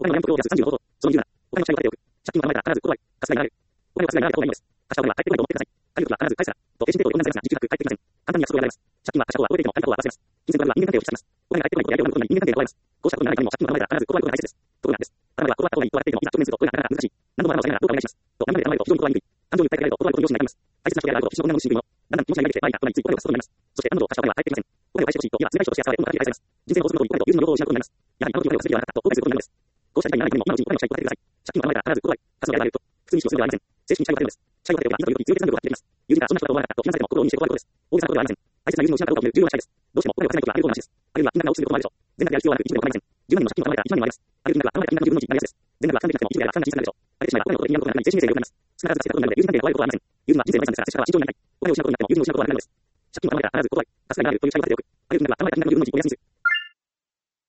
お金のやめときを出す35ほど、その理由なら、お金の借りを立てておく。借金を考えたら必ず断り、貸すがいられる。お金を貸すがいられた方がいいのです。貸した方が返ってこないと思ってください。借りるときは必ず返すな。と決心程度で同じますが、時給なく返ってきません。簡単に約束をやられます。借金は貸した方は覚えていても借りた方は忘れます。金銭トラブルは人間関係を引き立てます。お金が返ってこないことやりを生むことに人間関係が壊れます。こうしたことにならないためにも借金を考えたら必ず断ることが大切です。ところがです。あなたは断った方がいいと笑っていても、いざ直面するとどうにかなかなか難しい。何度もあなたを下げながらどうかお願いします。と考えて考えると非常に断りにくい。感情に訴えかけられると断ることに容赦になります。大切な人であることを必死の女の心理も、だんだん気持ちが揺れて前に頭についお金を貸すことになります。そして何度も貸したお金は返ってきません。お金を返してほしいと今、辛い人として扱われ、今から返されます。人生の大詰めとおりお金と友人の情報を失うことになります。やはりあの時お金を貸すべきではなかったと後悔することになります。こうした事態にならないためにも今のうちにお金の借りを立ててください。借金を考えたら必ず断り、貸すのがやられると、普通に使用するのではありません。正式に借りを立てるのです。借りを立てておけばいざという時強烈な努力が発揮できます。友人がそんな人だと思わなかったと非難されても心を鬼にして断ることです。大げさなことではありません。大切な友人を失ったことを見る重要な事態です。どうしてもお金を貸せないことはあり得ることな話です。あるいは金額が落ちることもあるでしょう。全額やる必要はなく一部でも構いません。10万人の借金を考えたら1万人もあります。ある金額は考えた金額の10分の1になりやすいです。全額は完璧なくても一部であればかなり小さくなるでしょう。あれてしまえばお金のことで人間のことがなり精神衛生が良くなります。少なからず出せたことになるので友人関係が壊れることはありません。友人は人生の財産ですから、接し方は慎重になりたい。お金を失うことになっても友人を失うことはなくなるのです。借金を考えたら必ず断り、貸すがいられるという借りを立てておく。ある金額は考えた金額の10分の1をお休みする。